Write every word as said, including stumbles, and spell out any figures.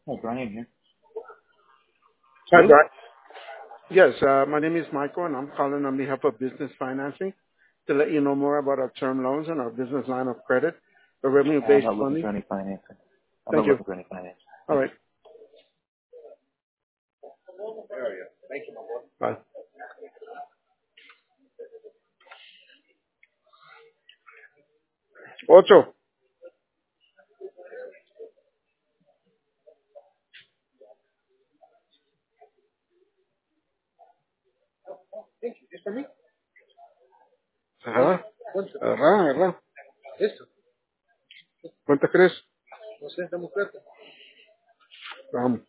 Hi, Brian here. Hi, Hello? Brian. Yes, uh, my name is Michael, and I'm calling on behalf of Business Financing to let you know more about our term loans and our business line of credit, the Uh, I'm revenue-based not looking for funding. any financing. I'm Thank not you. looking for any financing. All Thank you. right. Bye. Ocho. Ajá. Ajá, ¿verdad? ¿Cuánto crees? Vamos.